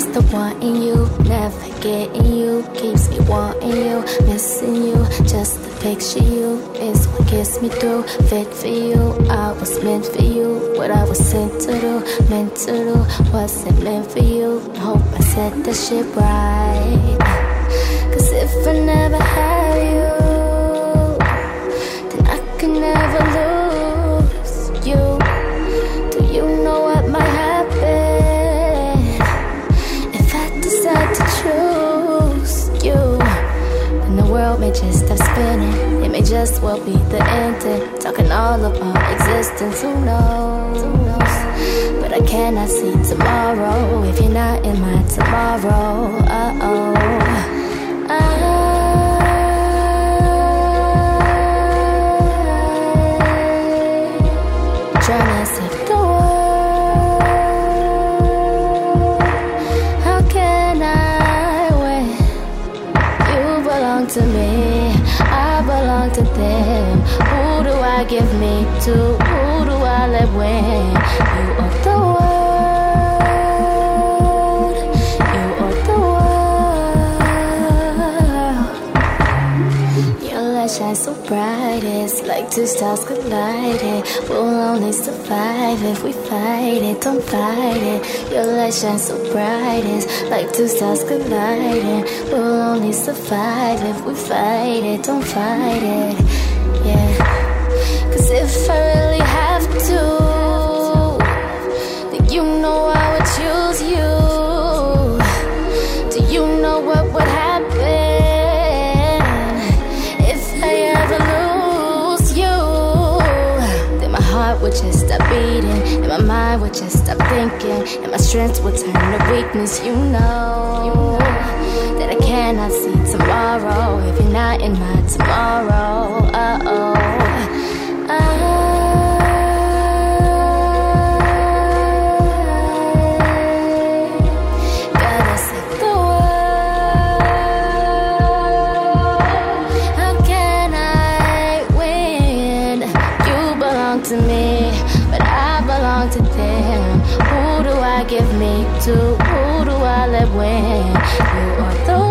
the wanting you, never getting you, keeps me wanting you, missing you. Just to picture you is what gets me through. Fit for you, I was meant for you. What I was sent to do, meant to do, wasn't meant for you. Hope I said the shit right. Cause if I never had you, then I could never lose you. Do you know what might happen if I decide to choose you? Then the world may just stop spinning, it may just well be the ending. Talking all about existence, who knows? But I cannot see tomorrow if you're not in my tomorrow. Uh-oh. Trying to save the world. How can I win? You belong to me, I belong to them. Who do I give me to? Who do I let win? You are the world. You are the world. Your light shines so bright, it's like two stars colliding. We'll only survive if we fight it, don't fight it. Your light shines so bright, it's like two stars colliding. We'll only survive if we fight it, don't fight it. Yeah. Cause if I really have to, then you know I would choose you. Do you know what would happen if I ever lose you? Then my heart would just stop beating, and my mind would just stop thinking, and my strength would turn to weakness. You know that I cannot see tomorrow if you're not in my tomorrow. Uh-oh. Gotta save the world. How can I win? You belong to me, but I belong to them. Who do I give me to? Who do I let win? You are the